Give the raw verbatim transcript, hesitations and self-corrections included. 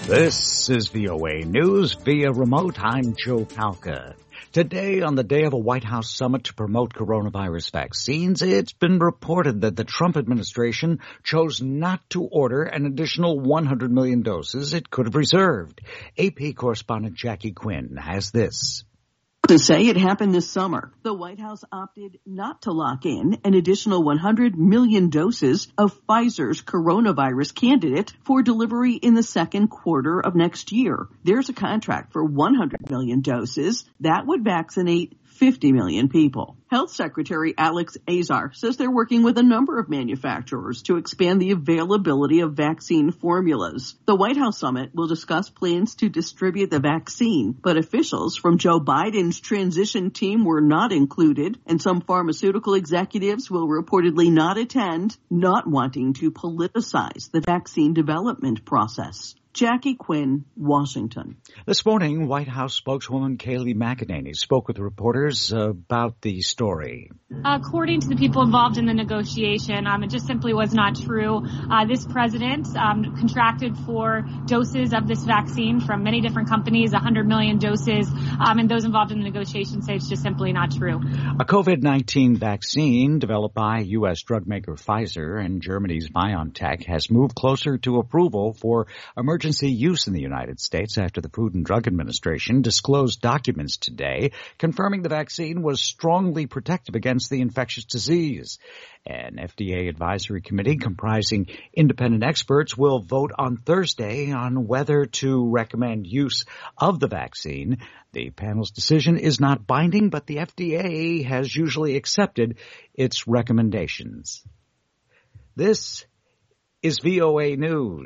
This is V O A News via remote. I'm Joe Palca. Today, on the day of a White House summit to promote coronavirus vaccines, it's been reported that the Trump administration chose not to order an additional one hundred million doses it could have reserved. A P correspondent Jackie Quinn has this. To say it happened this summer, the White House opted not to lock in an additional one hundred million doses of Pfizer's coronavirus candidate for delivery in the second quarter of next year. There's a contract for one hundred million doses that would vaccinate fifty million people. Health Secretary Alex Azar says they're working with a number of manufacturers to expand the availability of vaccine formulas. The White House summit will discuss plans to distribute the vaccine, but officials from Joe Biden's transition team were not included, and some pharmaceutical executives will reportedly not attend, not wanting to politicize the vaccine development process. Jackie Quinn, Washington. This morning, White House spokeswoman Kayleigh McEnany spoke with reporters about the story. According to the people involved in the negotiation, um, it just simply was not true. Uh, this president um, contracted for doses of this vaccine from many different companies, one hundred million doses, um, and those involved in the negotiation say it's just simply not true. A COVID nineteen vaccine developed by U S drug maker Pfizer and Germany's BioNTech has moved closer to approval for emergency use in the United States after the Food and Drug Administration disclosed documents today confirming the vaccine was strongly protective against the infectious disease. An F D A advisory committee comprising independent experts will vote on Thursday on whether to recommend use of the vaccine. The panel's decision is not binding, but the F D A has usually accepted its recommendations. This is V O A News.